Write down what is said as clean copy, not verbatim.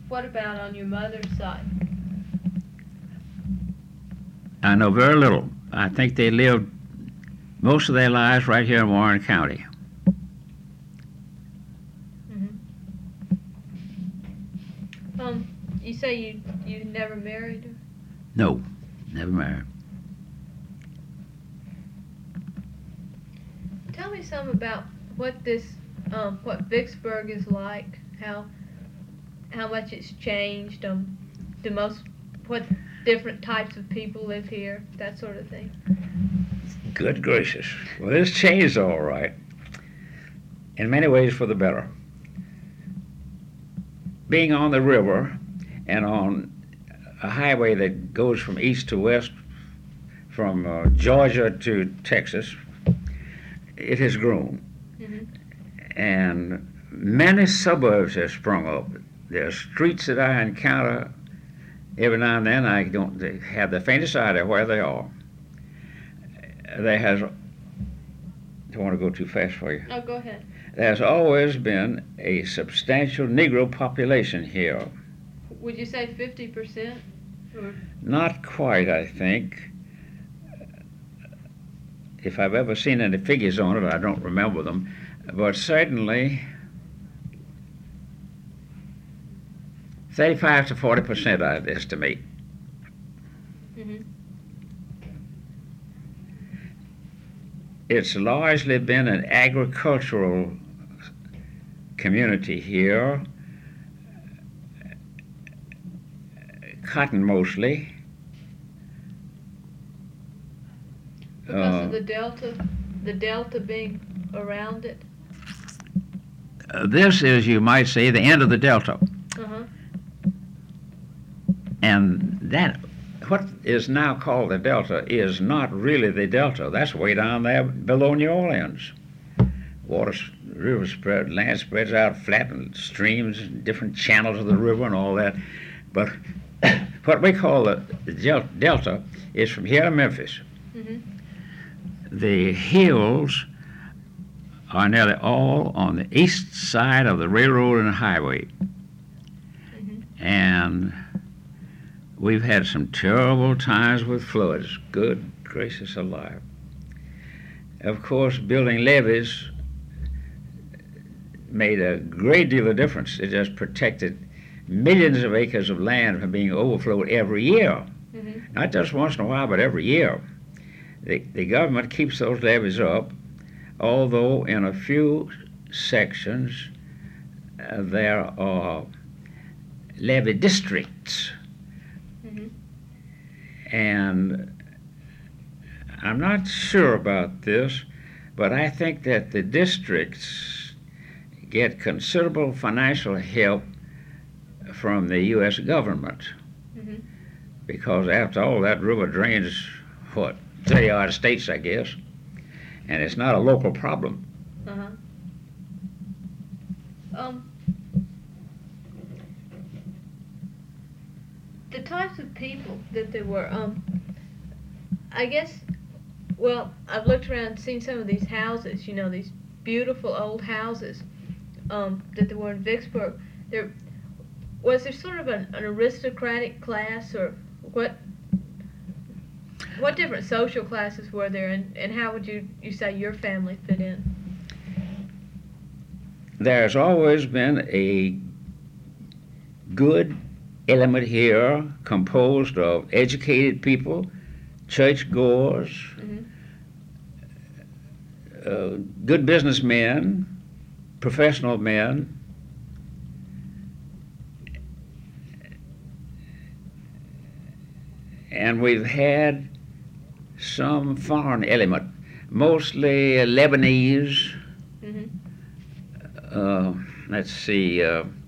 What about on your mother's side? I know very little. I think they lived most of their lives right here in Warren County. You say you never married her? No, never married. Tell me some about what what Vicksburg is like. How much it's changed. What different types of people live here. That sort of thing. Good gracious. Well, it's changed all right. In many ways for the better. Being on the river and on a highway that goes from east to west, from Georgia to Texas, it has grown. And many suburbs have sprung up. There are streets that I encounter every now and then. I don't have the faintest idea where they are. Don't want to go too fast for you. Oh, go ahead. There's always been a substantial Negro population here. Would you say 50%? Not quite, I think. If I've ever seen any figures on it, I don't remember them. But certainly 35 to 40%, I'd estimate. It's largely been an agricultural community here, cotton mostly. Because of the delta being around it? This is, you might say, the end of the delta. And that, what is now called the delta is not really the delta. That's way down there below New Orleans. Land spreads out flat, and streams, different channels of the river and all that. But what we call the delta is from here to Memphis. The hills are nearly all on the east side of the railroad and the highway. And we've had some terrible times with floods. Good gracious alive. Of course, building levees made a great deal of difference. It just protected millions of acres of land from being overflowed every year. Not just once in a while, but every year. The government keeps those levees up, although in a few sections there are levee districts. And I'm not sure about this, but I think that the districts get considerable financial help from the U.S. government. Because after all, that river drains, 30-odd states, I guess, and it's not a local problem. The types of people that there were, I guess, well, I've looked around and seen some of these houses, these beautiful old houses that there were in Vicksburg. Was there sort of an aristocratic class, or what different social classes were there, and how would you say your family fit in? There's always been a good element here composed of educated people, churchgoers, good businessmen, professional men, and we've had some foreign element, mostly Lebanese. Let's see,